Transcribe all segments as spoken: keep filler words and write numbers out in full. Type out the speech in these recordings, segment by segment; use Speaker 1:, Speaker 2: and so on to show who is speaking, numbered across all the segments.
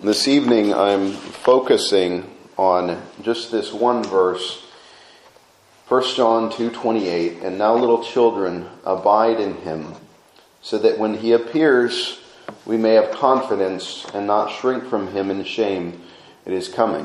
Speaker 1: This evening I'm focusing on just this one verse, First John two twenty-eight, and now little children, abide in him, so that when he appears we may have confidence and not shrink from him in shame at his coming.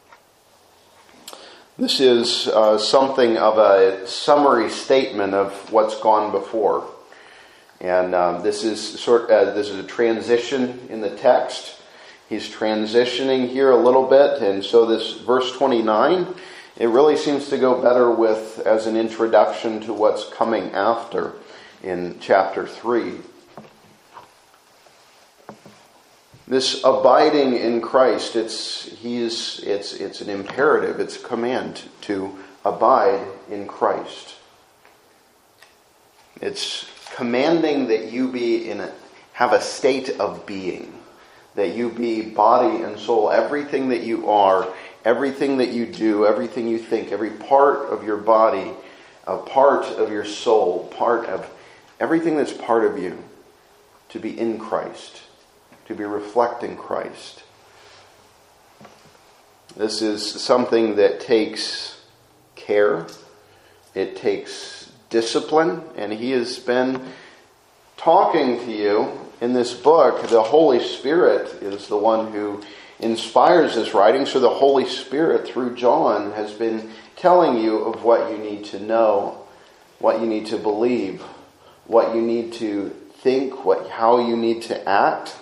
Speaker 1: This is uh, something of a summary statement of what's gone before. And um, this is sort uh, this is a transition in the text. He's transitioning here a little bit, and so this verse twenty-nine, it really seems to go better with as an introduction to what's coming after in chapter three. This abiding in Christ, it's he's it's it's an imperative, it's a command to abide in Christ. It's commanding that you be in a, have a state of being. That you be body and soul, everything that you are, everything that you do, everything you think, every part of your body, a part of your soul, part of everything that's part of you, to be in Christ, to be reflecting Christ. This is something that takes care, it takes discipline, and he has been talking to you. In this book, the Holy Spirit is the one who inspires this writing. So the Holy Spirit, through John, has been telling you of what you need to know, what you need to believe, what you need to think, what how you need to act.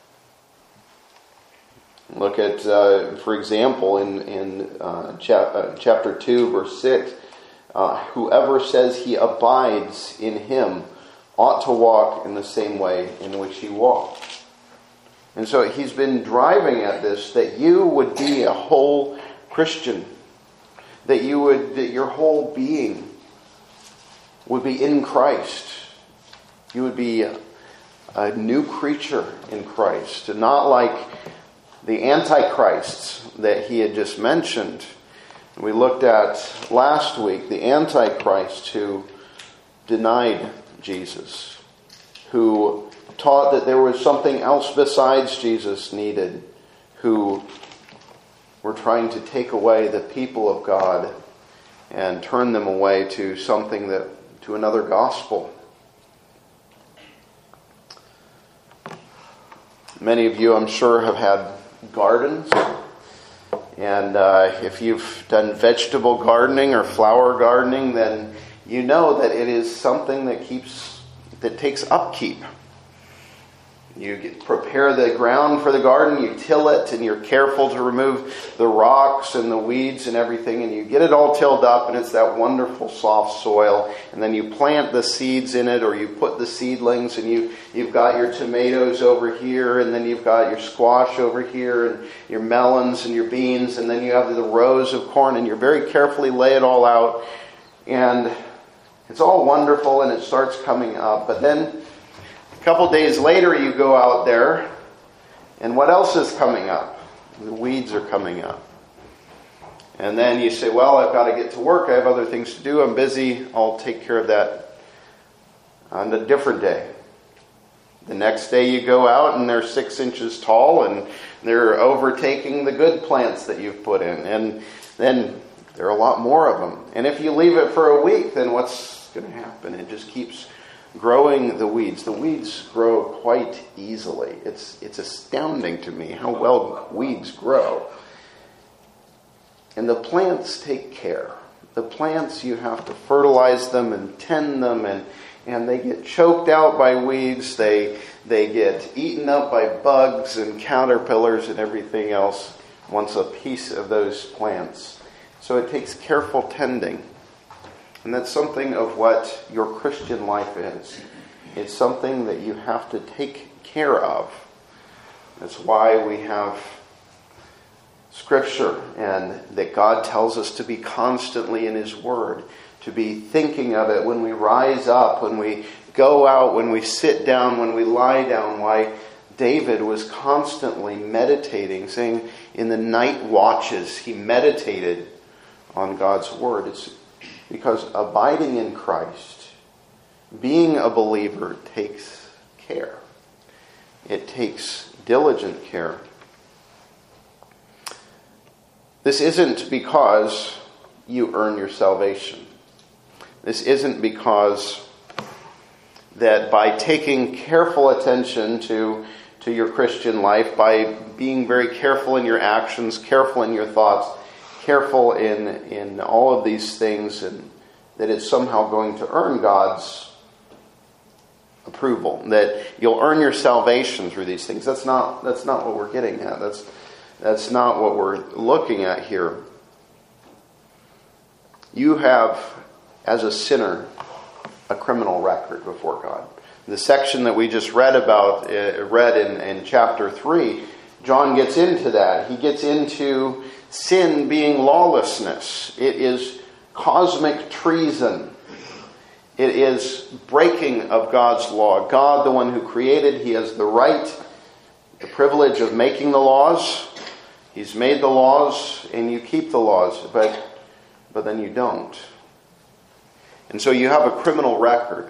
Speaker 1: Look at, uh, for example, in, in uh, chap- uh, chapter two, verse six, uh, whoever says he abides in him ought to walk in the same way in which he walked. And so he's been driving at this, that you would be a whole Christian, that you would, that your whole being would be in Christ. You would be a, a new creature in Christ, and not like the antichrists that he had just mentioned. We looked at last week, the antichrist who denied Jesus, who taught that there was something else besides Jesus needed, who were trying to take away the people of God and turn them away to something that, to another gospel. Many of you, I'm sure, have had gardens, and uh, if you've done vegetable gardening or flower gardening, then you know that it is something that keeps, that takes upkeep. You get, prepare the ground for the garden, you till it, and you're careful to remove the rocks and the weeds and everything, and you get it all tilled up, and it's that wonderful soft soil. And then you plant the seeds in it, or you put the seedlings, and you, you've got your tomatoes over here, and then you've got your squash over here, and your melons and your beans, and then you have the rows of corn, and you very carefully lay it all out, and it's all wonderful, and it starts coming up. But then a couple days later you go out there, and what else is coming up? The weeds are coming up. And then you say, well, I've got to get to work. I have other things to do. I'm busy. I'll take care of that on a different day. The next day you go out, and they're six inches tall, and they're overtaking the good plants that you've put in. And then there are a lot more of them. And if you leave it for a week, then what's going to happen? It just keeps growing the weeds. The weeds grow quite easily. It's it's astounding to me how well weeds grow. And the plants take care. The plants, you have to fertilize them and tend them, and, and they get choked out by weeds. They, they get eaten up by bugs and caterpillars and everything else once a piece of those plants. So it takes careful tending. And that's something of what your Christian life is. It's something that you have to take care of. That's why we have Scripture, and that God tells us to be constantly in His Word, to be thinking of it when we rise up, when we go out, when we sit down, when we lie down. Why David was constantly meditating, saying in the night watches he meditated on God's Word. It's because abiding in Christ, being a believer, takes care. It takes diligent care. This isn't because you earn your salvation. This isn't because that by taking careful attention to, to your Christian life, by being very careful in your actions, careful in your thoughts, careful in, in all of these things, and that it's somehow going to earn God's approval, that you'll earn your salvation through these things. That's not, that's not what we're getting at. That's, that's not what we're looking at here. You have, as a sinner, a criminal record before God. The section that we just read about, uh, read in, in chapter three, John gets into that. He gets into sin being lawlessness. It is cosmic treason. It is breaking of God's law. God, the one who created, He has the right, the privilege of making the laws. He's made the laws, and you keep the laws, but but then you don't. And so you have a criminal record.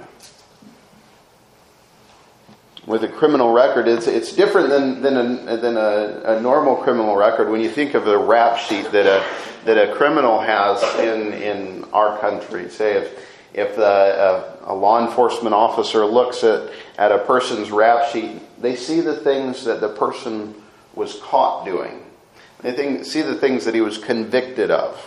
Speaker 1: With a criminal record, it's it's different than than a than a, a normal criminal record. When you think of the rap sheet that a that a criminal has in in our country, say if if the, a, a law enforcement officer looks at at a person's rap sheet, they see the things that the person was caught doing. They think, see the things that he was convicted of.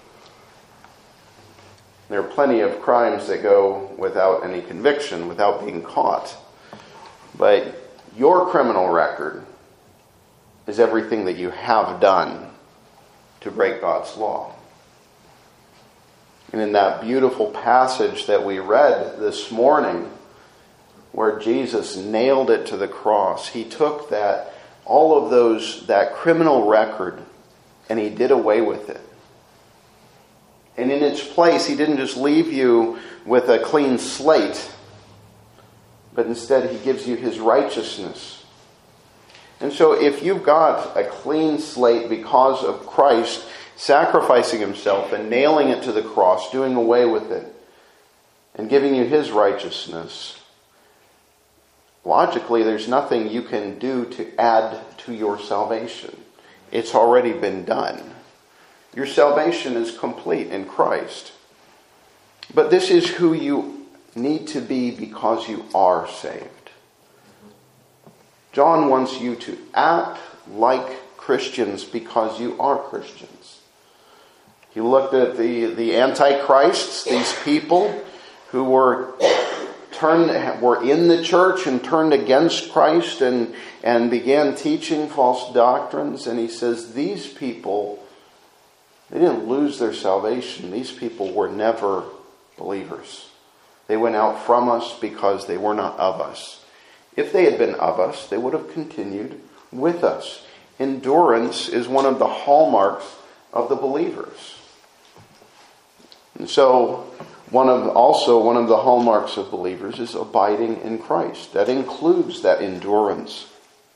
Speaker 1: There are plenty of crimes that go without any conviction, without being caught. But your criminal record is everything that you have done to break God's law. And in that beautiful passage that we read this morning, where Jesus nailed it to the cross, He took that, all of those, that criminal record, and He did away with it. And in its place, He didn't just leave you with a clean slate, but instead He gives you His righteousness. And so if you've got a clean slate because of Christ sacrificing Himself and nailing it to the cross, doing away with it, and giving you His righteousness, logically there's nothing you can do to add to your salvation. It's already been done. Your salvation is complete in Christ. But this is who you need to be because you are saved. John wants you to act like Christians because you are Christians. He looked at the, the antichrists, these people who were turned were in the church and turned against Christ and, and began teaching false doctrines. And he says, these people, they didn't lose their salvation. These people were never believers. They went out from us because they were not of us. If they had been of us, they would have continued with us. Endurance is one of the hallmarks of the believers. And so, one of also one of the hallmarks of believers is abiding in Christ. That includes that endurance.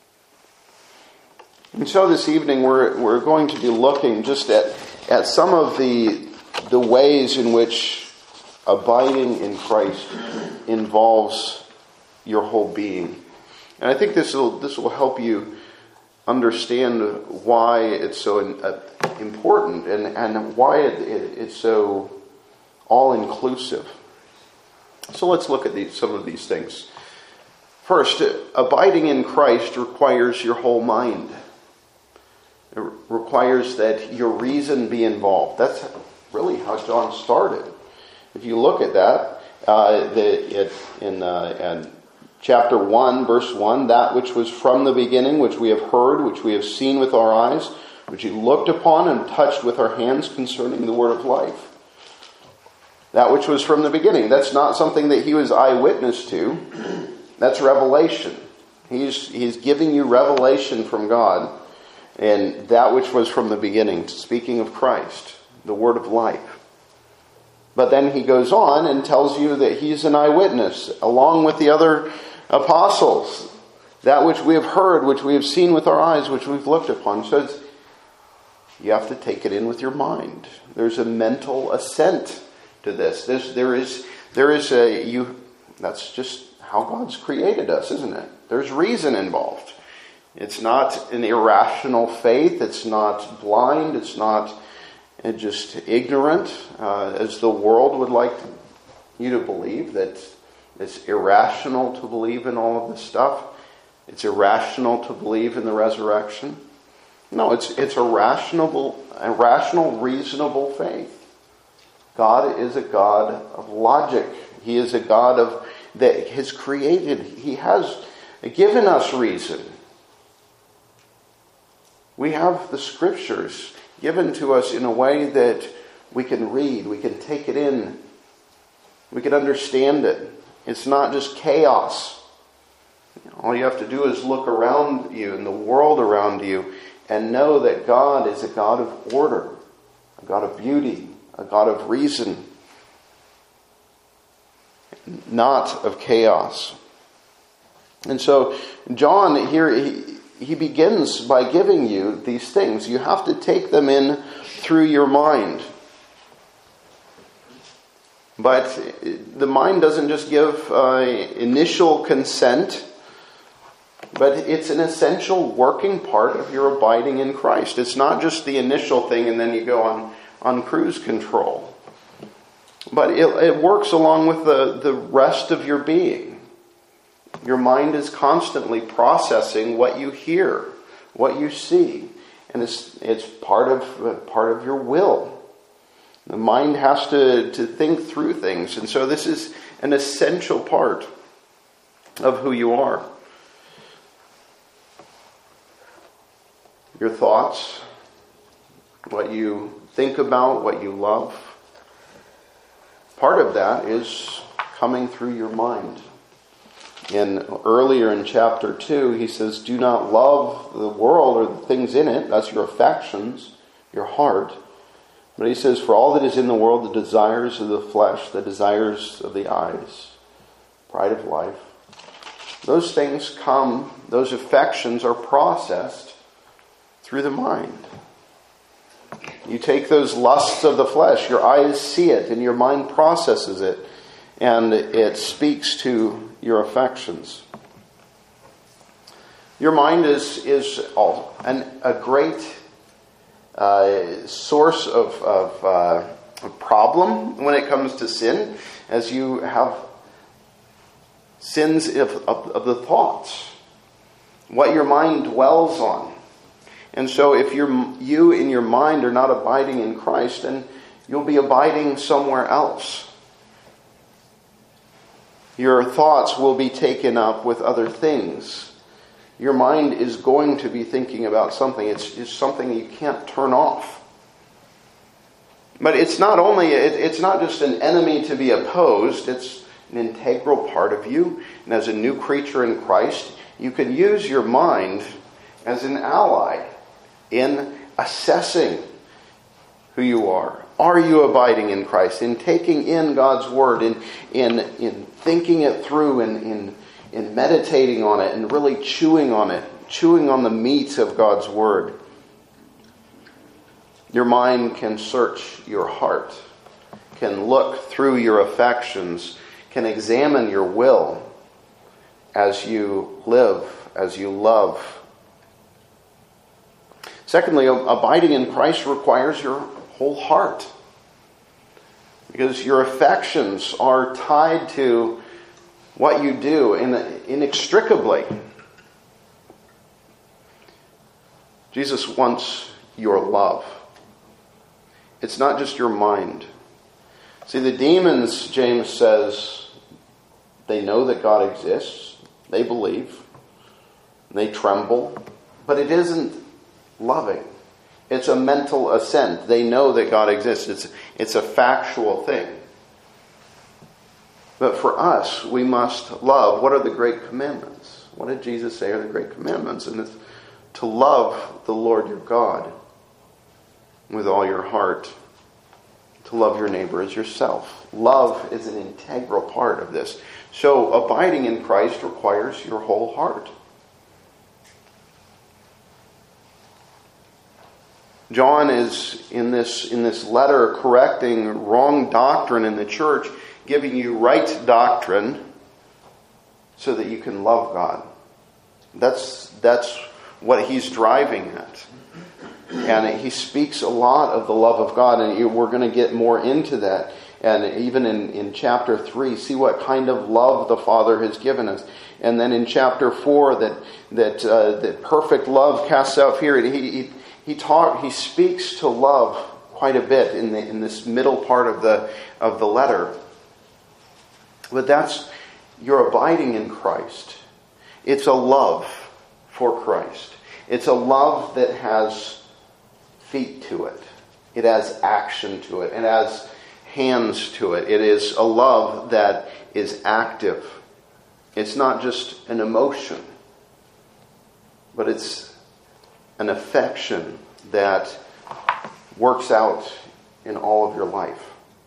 Speaker 1: And so this evening we're we're going to be looking just at, at some of the the ways in which abiding in Christ involves your whole being. And I think this will this will help you understand why it's so uh, important and, and why it, it, it's so all-inclusive. So let's look at these, some of these things. First, abiding in Christ requires your whole mind. It requires that your reason be involved. That's really how John started. If you look at that, uh, the, it, in, uh, in chapter one, verse one, that which was from the beginning, which we have heard, which we have seen with our eyes, which we looked upon and touched with our hands concerning the word of life. That which was from the beginning. That's not something that he was eyewitness to. That's revelation. He's, he's giving you revelation from God. And that which was from the beginning, speaking of Christ, the word of life. But then he goes on and tells you that he's an eyewitness, along with the other apostles. That which we have heard, which we have seen with our eyes, which we've looked upon. So it's, you have to take it in with your mind. There's a mental assent to this. This there is there is a you that's just how God's created us, isn't it? There's reason involved. It's not an irrational faith. It's not blind. It's not just ignorant, uh, as the world would like you to believe, that it's irrational to believe in all of this stuff. It's irrational to believe in the resurrection. No, it's it's a rational, a rational, reasonable faith. God is a God of logic. He is a God of that has created. He has given us reason. We have the Scriptures given to us in a way that we can read, we can take it in, we can understand it. It's not just chaos. All you have to do is look around you in the world around you and know that God is a God of order, a God of beauty, a God of reason, not of chaos. And so John here, he, he begins by giving you these things. You have to take them in through your mind. But the mind doesn't just give uh, initial consent, but it's an essential working part of your abiding in Christ. It's not just the initial thing and then you go on, on cruise control. But it, it works along with the, the rest of your being. Your mind is constantly processing what you hear, what you see. And it's it's part of uh, part of your will. The mind has to, to think through things. And so this is an essential part of who you are. Your thoughts, what you think about, what you love. Part of that is coming through your mind. In earlier in chapter two, he says, do not love the world or the things in it. That's your affections, your heart. But he says, for all that is in the world, the desires of the flesh, the desires of the eyes, pride of life, those things come, those affections are processed through the mind. You take those lusts of the flesh, your eyes see it, and your mind processes it, and it speaks to your affections. Your mind is is all, an, a great uh, source of, of uh, a problem when it comes to sin, as you have sins of, of, of the thoughts, what your mind dwells on. And so if you're, you in your mind are not abiding in Christ, then you'll be abiding somewhere else. Your thoughts will be taken up with other things. Your mind is going to be thinking about something. It's, it's something you can't turn off. But it's not only, it, it's not just an enemy to be opposed. It's an integral part of you. And as a new creature in Christ, you can use your mind as an ally in assessing who you are. Are you abiding in Christ? In taking in God's Word, in in in thinking it through, and in, in meditating on it, and really chewing on it, chewing on the meat of God's Word. Your mind can search your heart, can look through your affections, can examine your will as you live, as you love. Secondly, abiding in Christ requires your whole heart, because your affections are tied to what you do inextricably. Jesus wants your love. It's not just your mind. See, the demons, James says, they know that God exists. They believe. They tremble. But it isn't loving. It's a mental assent. They know that God exists. It's, it's a factual thing. But for us, we must love. What are the great commandments? What did Jesus say are the great commandments? And it's to love the Lord your God with all your heart. To love your neighbor as yourself. Love is an integral part of this. So abiding in Christ requires your whole heart. John is in this in this letter correcting wrong doctrine in the church, giving you right doctrine so that you can love God. That's that's what he's driving at. And he speaks a lot of the love of God, and we're going to get more into that. And even in, in chapter three, see what kind of love the Father has given us. And then in chapter four, that that uh, that perfect love casts out fear. He he he, talk, he speaks to love quite a bit in the in this middle part of the of the letter. But that's you're abiding in Christ. It's a love for Christ. It's a love that has feet to it. It has action to it. It has hands to it. It is a love that is active. It's not just an emotion, but it's an affection that works out in all of your life.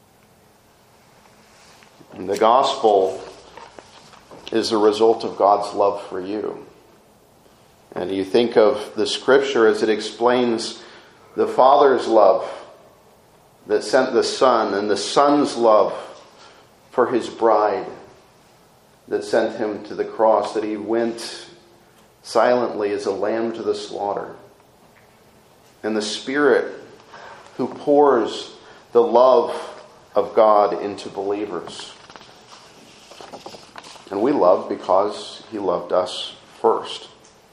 Speaker 1: And the gospel is a result of God's love for you. And you think of the scripture as it explains the Father's love that sent the Son, and the Son's love for his bride that sent him to the cross, that he went silently as a lamb to the slaughter. And the Spirit who pours the love of God into believers. And we love because he loved us first.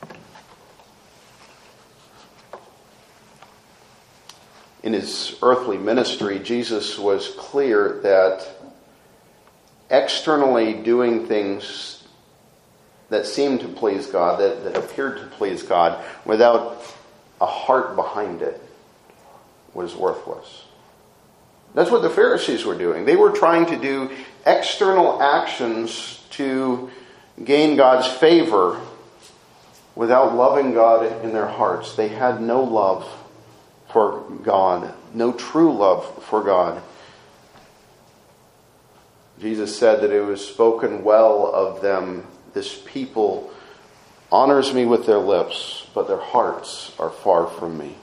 Speaker 1: In his earthly ministry, Jesus was clear that externally doing things that seemed to please God, that, that appeared to please God, without a heart behind it, was worthless. That's what the Pharisees were doing. They were trying to do external actions to gain God's favor without loving God in their hearts. They had no love for God, no true love for God. Jesus said that it was spoken well of them, this people honors me with their lips, but their hearts are far from me.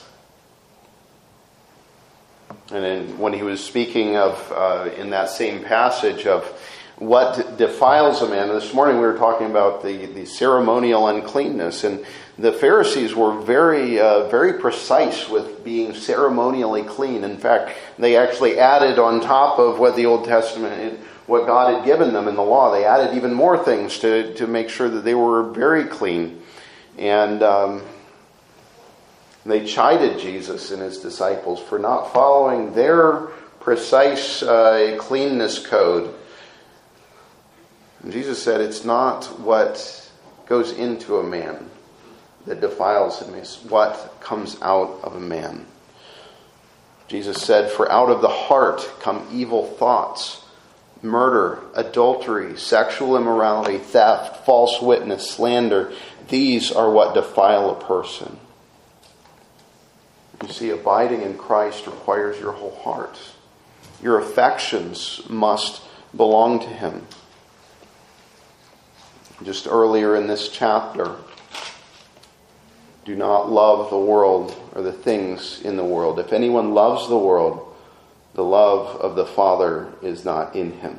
Speaker 1: And then when he was speaking of, uh, in that same passage of what defiles a man, and this morning we were talking about the, the ceremonial uncleanness, and the Pharisees were very, uh, very precise with being ceremonially clean. In fact, they actually added on top of what the Old Testament, what God had given them in the law, they added even more things to, to make sure that they were very clean. And um, they chided Jesus and his disciples for not following their precise uh, cleanness code. And Jesus said, it's not what goes into a man that defiles him, it's what comes out of a man. Jesus said, for out of the heart come evil thoughts, murder, adultery, sexual immorality, theft, false witness, slander. These are what defile a person. You see, abiding in Christ requires your whole heart. Your affections must belong to him. Just earlier in this chapter, do not love the world or the things in the world. If anyone loves the world, the love of the Father is not in him.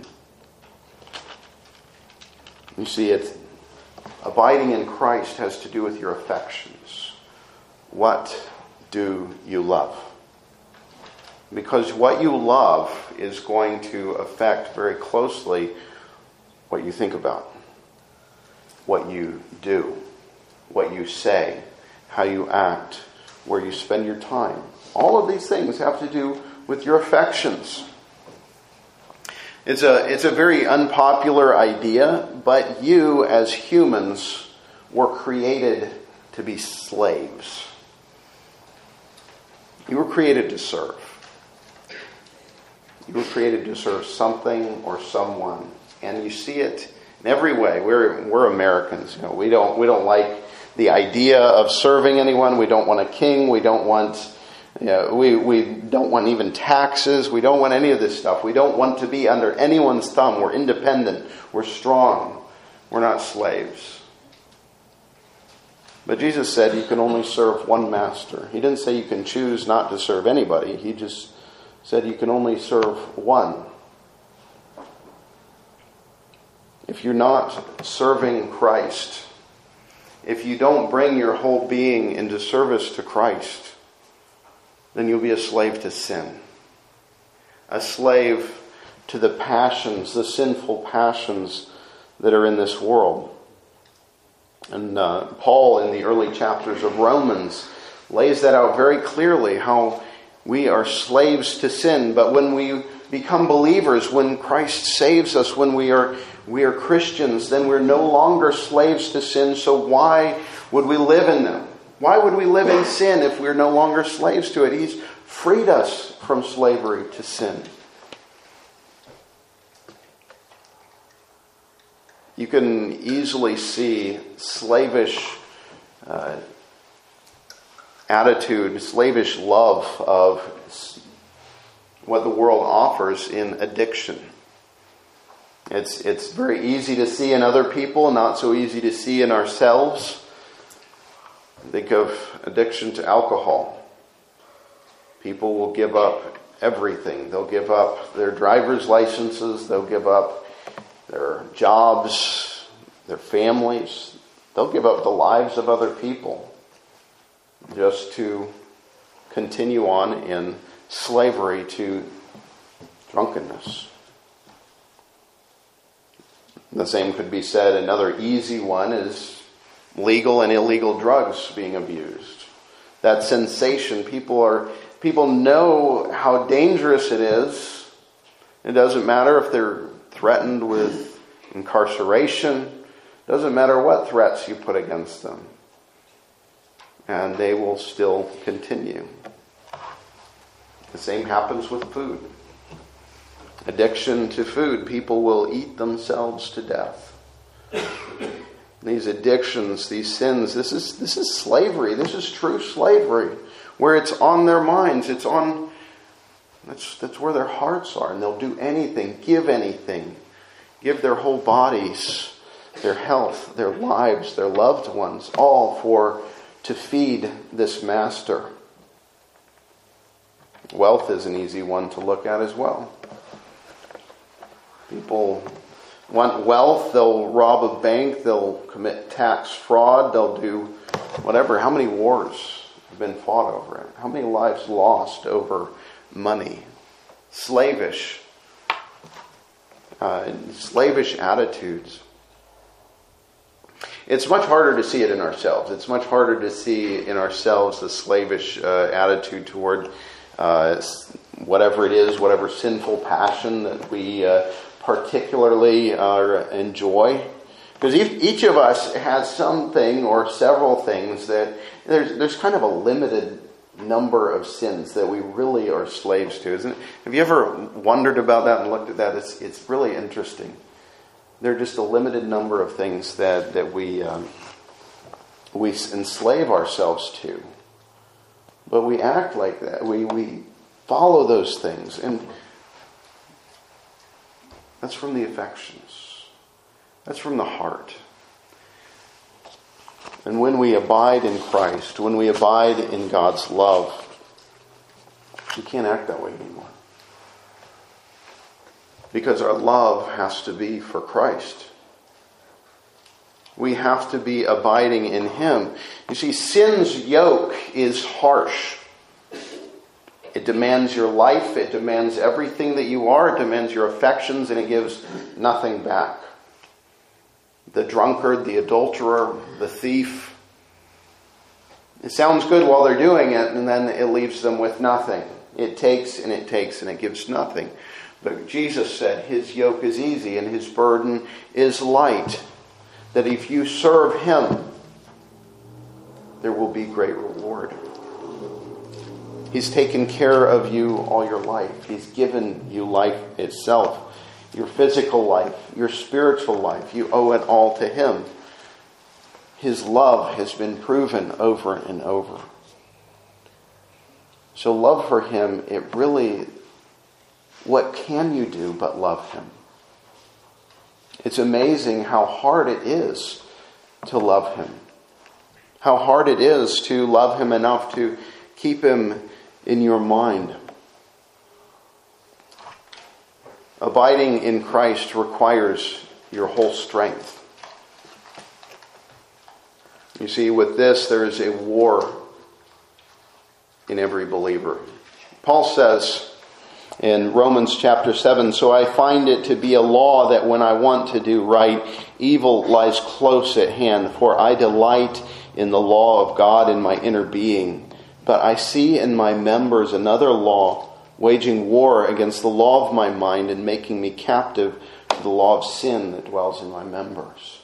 Speaker 1: You see, it's abiding in Christ has to do with your affections. What do you love? Because what you love is going to affect very closely what you think about, what you do, what you say, how you act, where you spend your time. All of these things have to do with your affections. It's a, it's a very unpopular idea, but you as humans were created to be slaves. You were created to serve. You were created to serve something or someone. And you see it in every way. We're we're Americans. You know, we don't we don't like the idea of serving anyone. We don't want a king. We don't want you know, we, we don't want even taxes. We don't want any of this stuff. We don't want to be under anyone's thumb. We're independent. We're strong. We're not slaves. But Jesus said you can only serve one master. He didn't say you can choose not to serve anybody. He just said you can only serve one. If you're not serving Christ, if you don't bring your whole being into service to Christ, then you'll be a slave to sin. A slave to the passions, the sinful passions that are in this world. And uh, Paul, in the early chapters of Romans, lays that out very clearly, how we are slaves to sin. But when we become believers, when Christ saves us, when we are we are Christians, then we're no longer slaves to sin. So why would we live in them? Why would we live in sin if we're no longer slaves to it? He's freed us from slavery to sin. You can easily see slavish uh, attitude, slavish love of what the world offers in addiction. It's it's very easy to see in other people, not so easy to see in ourselves. Think of addiction to alcohol. People will give up everything. They'll give up their driver's licenses. They'll give up their jobs, their families. They'll give up the lives of other people just to continue on in slavery to drunkenness. The same could be said, another easy one is legal and illegal drugs being abused. That sensation, people are people know how dangerous it is. It doesn't matter if they're threatened with incarceration. It doesn't matter what threats you put against them. And they will still continue. The same happens with food. Addiction to food. People will eat themselves to death. These addictions, these sins, this is this is slavery. This is true slavery. Where it's on their minds. It's on that's that's where their hearts are. And they'll do anything, give anything. Give their whole bodies, their health, their lives, their loved ones, all for to feed this master. Wealth is an easy one to look at as well. People want wealth, they'll rob a bank, they'll commit tax fraud, they'll do whatever. How many wars have been fought over it? How many lives lost over money? Slavish. Uh, slavish attitudes. It's much harder to see it in ourselves. It's much harder to see in ourselves the slavish uh, attitude toward uh, whatever it is, whatever sinful passion that we uh, particularly uh, enjoy. Because each, each of us has something or several things that there's there's kind of a limited number of sins that we really are slaves to, isn't it? Have you ever wondered about that and looked at that? It's it's really interesting. There are just a limited number of things that that we um, we enslave ourselves to, but we act like that. We we follow those things, and that's from the affections. That's from the heart. And when we abide in Christ, when we abide in God's love, we can't act that way anymore. Because our love has to be for Christ. We have to be abiding in Him. You see, sin's yoke is harsh. It demands your life. It demands everything that you are. It demands your affections, and it gives nothing back. The drunkard, the adulterer, the thief. It sounds good while they're doing it, and then it leaves them with nothing. It takes and it takes and it gives nothing. But Jesus said His yoke is easy and His burden is light. That if you serve Him, there will be great reward. He's taken care of you all your life. He's given you life itself. Your physical life, your spiritual life, you owe it all to Him. His love has been proven over and over. So love for Him, it really, what can you do but love Him? It's amazing how hard it is to love Him. How hard it is to love Him enough to keep Him in your mind. Abiding in Christ requires your whole strength. You see, with this, there is a war in every believer. Paul says in Romans chapter seven, "So I find it to be a law that when I want to do right, evil lies close at hand. For I delight in the law of God in my inner being. But I see in my members another law, waging war against the law of my mind and making me captive to the law of sin that dwells in my members."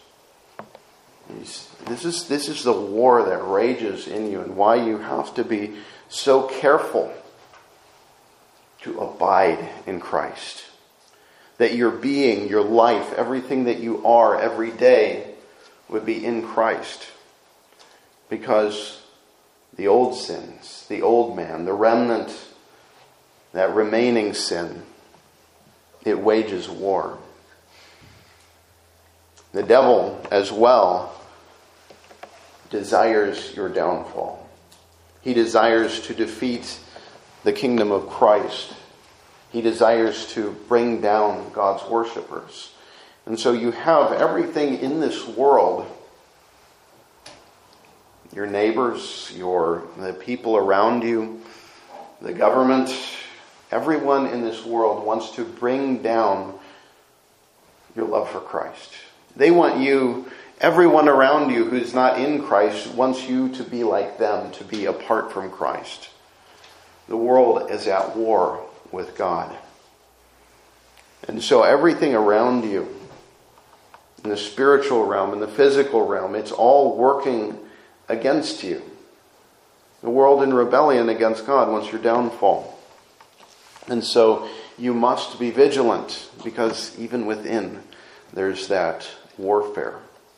Speaker 1: This is, this is the war that rages in you, and why you have to be so careful to abide in Christ. That your being, your life, everything that you are every day would be in Christ. Because the old sins, the old man, the remnant, that remaining sin, it wages war. The devil as well desires your downfall. He desires to defeat the kingdom of Christ. He desires to bring down God's worshipers. And so you have everything in this world, your neighbors, your the people around you, the government, everyone in this world wants to bring down your love for Christ. They want you, everyone around you who's not in Christ wants you to be like them, to be apart from Christ. The world is at war with God. And so everything around you, in the spiritual realm, in the physical realm, it's all working against you. The world in rebellion against God wants your downfall. And so you must be vigilant, because even within there's that warfare.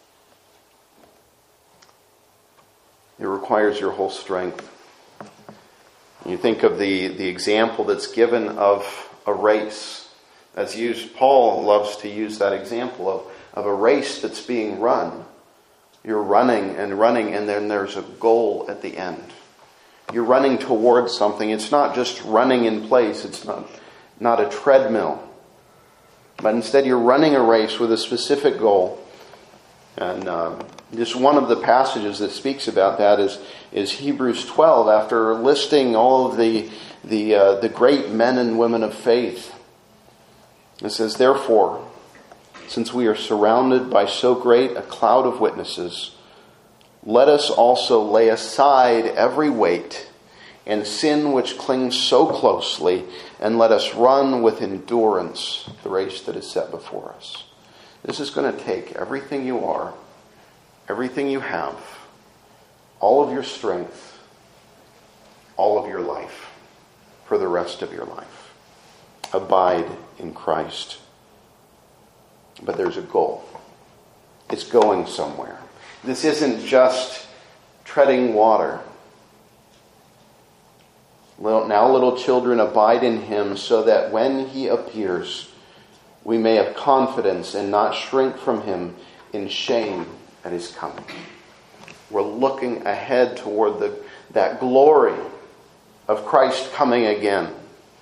Speaker 1: It requires your whole strength. You think of the, the example that's given of a race. That's used, Paul loves to use that example of, of a race that's being run. You're running and running, and then there's a goal at the end. You're running towards something. It's not just running in place. It's not, not a treadmill. But instead you're running a race with a specific goal. And um, just one of the passages that speaks about that is, is Hebrews twelve. After listing all of the, the, uh, the great men and women of faith, it says, "Therefore, since we are surrounded by so great a cloud of witnesses, let us also lay aside every weight and sin which clings so closely, and let us run with endurance the race that is set before us." This is going to take everything you are, everything you have, all of your strength, all of your life, for the rest of your life. Abide in Christ. But there's a goal. It's going somewhere. This isn't just treading water. Now, little children, abide in Him, so that when He appears, we may have confidence and not shrink from Him in shame at His coming. We're looking ahead toward the, that glory of Christ coming again.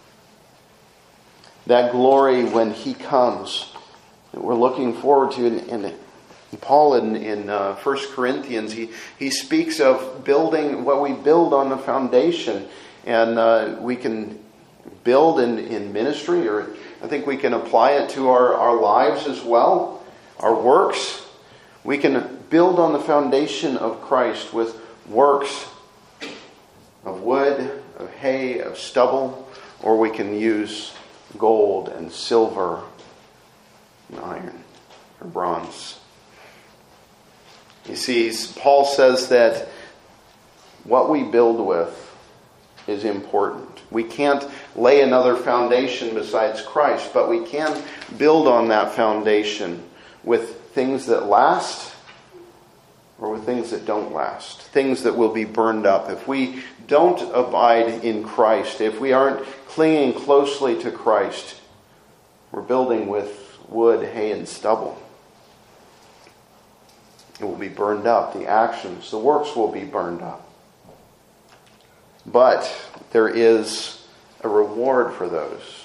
Speaker 1: That glory when He comes, that we're looking forward to. And, and Paul in, in uh, First Corinthians, he, he speaks of building what we build on the foundation. And uh, we can build in, in ministry, or I think we can apply it to our, our lives as well, our works. We can build on the foundation of Christ with works of wood, of hay, of stubble, or we can use gold and silver and iron or bronze. You see, Paul says that what we build with is important. We can't lay another foundation besides Christ, but we can build on that foundation with things that last or with things that don't last, things that will be burned up. If we don't abide in Christ, if we aren't clinging closely to Christ, we're building with wood, hay, and stubble. It will be burned up. The actions, the works will be burned up. But there is a reward for those.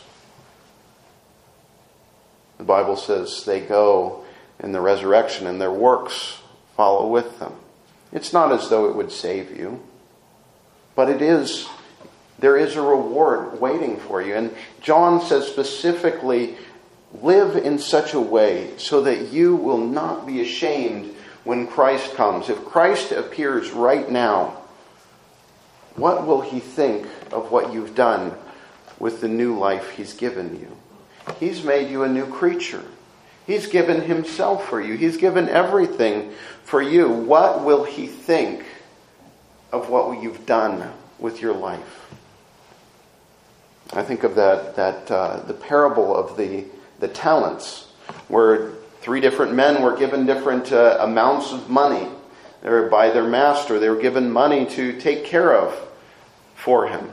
Speaker 1: The Bible says they go in the resurrection and their works follow with them. It's not as though it would save you, but it is, there is a reward waiting for you. And John says specifically, live in such a way so that you will not be ashamed when Christ comes. If Christ appears right now, what will he think of what you've done with the new life he's given you? He's made you a new creature. He's given himself for you. He's given everything for you. What will he think of what you've done with your life? I think of that that uh, the parable of the the talents, where three different men were given different uh, amounts of money. They were by their master. They were given money to take care of for him.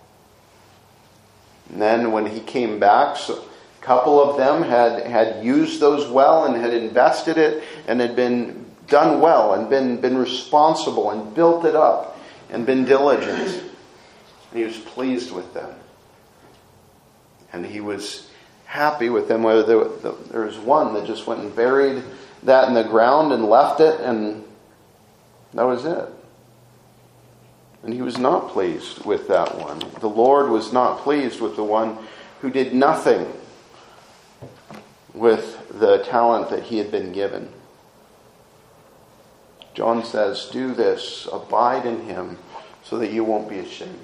Speaker 1: And then when he came back, so a couple of them had, had used those well and had invested it and had been done well and been, been responsible and built it up and been diligent. And he was pleased with them. And he was happy with them. Whether there, there was one that just went and buried that in the ground and left it, and that was it. And he was not pleased with that one. The Lord was not pleased with the one who did nothing with the talent that he had been given. John says, do this, abide in him, so that you won't be ashamed.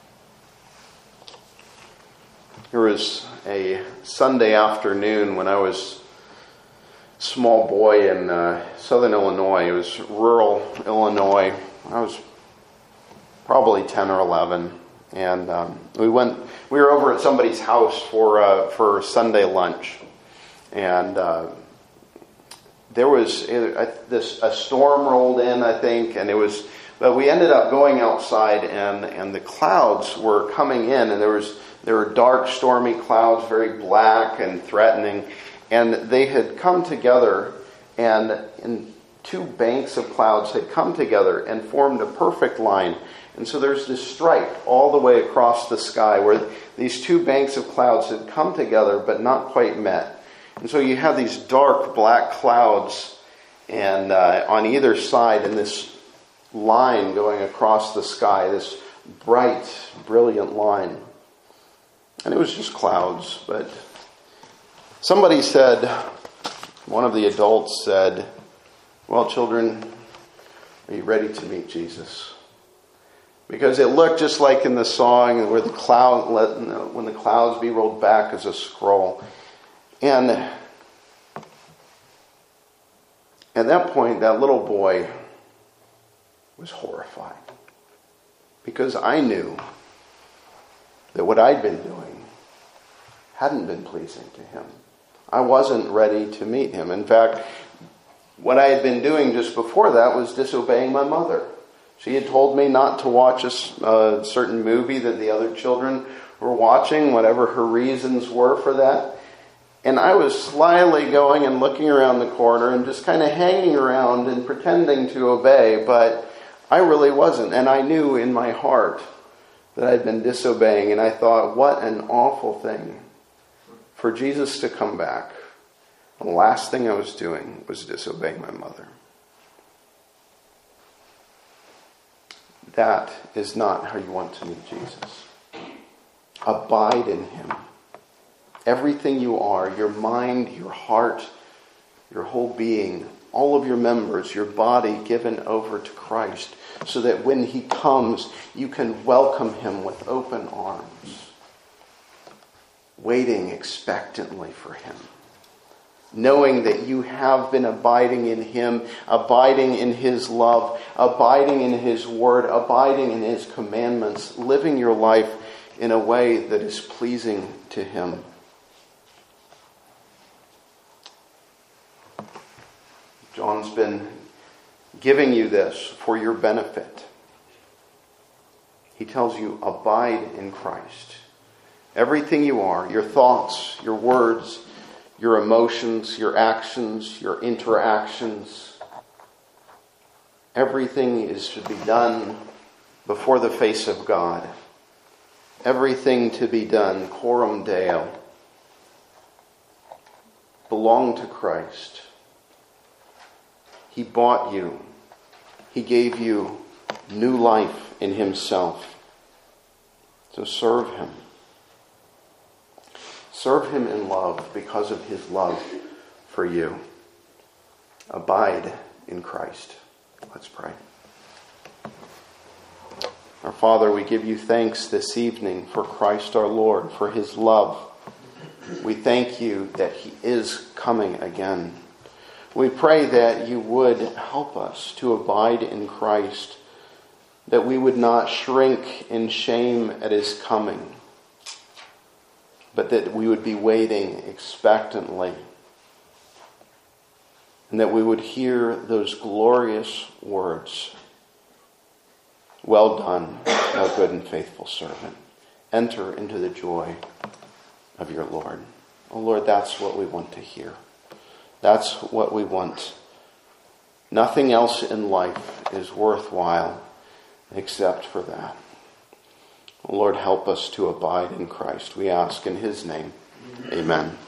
Speaker 1: There was a Sunday afternoon when I was a small boy in uh, southern Illinois. It was rural Illinois. I was probably ten or eleven. And um, we went. We were over at somebody's house for uh, for Sunday lunch. And uh, there was a, this a storm rolled in, I think, and it was. But we ended up going outside, and, and the clouds were coming in, and there was there were dark, stormy clouds, very black and threatening, and they had come together, and in two banks of clouds had come together and formed a perfect line. And so there's this stripe all the way across the sky where these two banks of clouds had come together but not quite met. And so you have these dark black clouds and uh, on either side, and this line going across the sky, this bright, brilliant line. And it was just clouds, but somebody said, one of the adults said, well, children, are you ready to meet Jesus? Because it looked just like in the song where the cloud, let, when the clouds be rolled back as a scroll. And at that point, that little boy was horrified. Because I knew that what I'd been doing hadn't been pleasing to him. I wasn't ready to meet him. In fact, what I had been doing just before that was disobeying my mother. She had told me not to watch a uh, certain movie that the other children were watching, whatever her reasons were for that. And I was slyly going and looking around the corner and just kind of hanging around and pretending to obey, but I really wasn't. And I knew in my heart that I'd been disobeying, and I thought, what an awful thing for Jesus to come back. The last thing I was doing was disobeying my mother. That is not how you want to meet Jesus. Abide in him. Everything you are, your mind, your heart, your whole being, all of your members, your body given over to Christ, so that when he comes, you can welcome him with open arms, waiting expectantly for him, knowing that you have been abiding in him, abiding in his love, abiding in his word, abiding in his commandments, living your life in a way that is pleasing to him. John's been giving you this for your benefit. He tells you, abide in Christ. Everything you are, your thoughts, your words, your emotions, your actions, your interactions, everything is to be done before the face of God. Everything to be done, coram Deo, belong to Christ. He bought you He gave you new life in himself. So serve him. Serve him in love because of his love for you. Abide in Christ. Let's pray. Our Father, we give you thanks this evening for Christ our Lord, for his love. We thank you that he is coming again. We pray that you would help us to abide in Christ, that we would not shrink in shame at his coming, but that we would be waiting expectantly, and that we would hear those glorious words, "Well done, thou good and faithful servant. Enter into the joy of your Lord." Oh Lord, that's what we want to hear. That's what we want. Nothing else in life is worthwhile except for that. Oh Lord, help us to abide in Christ. We ask in his name. Amen.